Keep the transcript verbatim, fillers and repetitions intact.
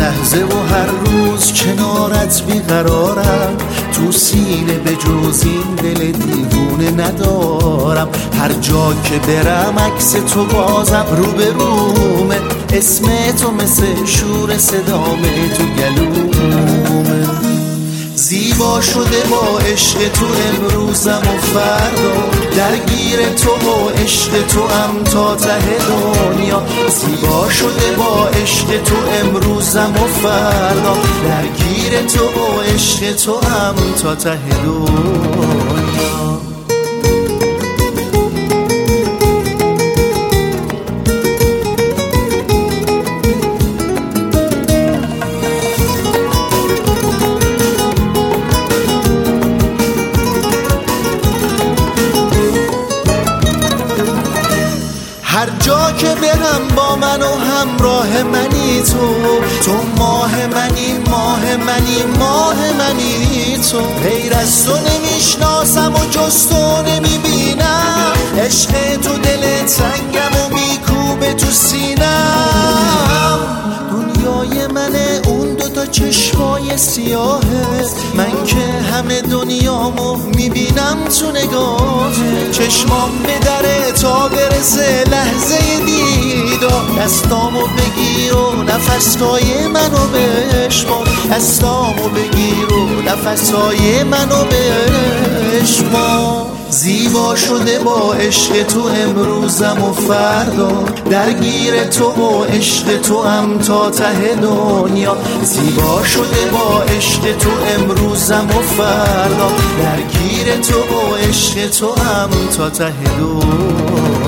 لحظه و هر روز کنارت بیقرارم، تو سینه به جز این دل دیوونه ندارم. هر جا که برم عکس تو بازم رو به رومه، اسم تو مثل شور صدامه تو گلومه. زیبا شده با عشق تو امروزم و فردا، درگیر تو و عشق تو هم تا ته دنیا. زیبا شده با عشق تو امروزم و فردا، درگیر تو و عشق تو هم تا ته دنیا. هر جا که برم با من و همراه منی تو، تو ماه منی ماه منی ماه منی تو. غیر از تو نمیشناسم و جز تو نمیبینم، عشق تو دل تنگم و میکوبه تو سینم. دنیای منه اون دوتا چشمای سیاهه، من که همه دنیامو میبینم تو نگاهه. چشمام بدره تا برسه لحظه دیدار، دستامو بگیر و نفسای منو بشمار، دستامو بگیر و نفسای منو بشمار. زیبا شده با عشق تو امروزم و فردا، درگیر تو و عشق تو هم تا ته دنیا. زیبا شده با عشق تو امروزم و فردا، درگیر تو و عشق تو هم تا ته دنیا.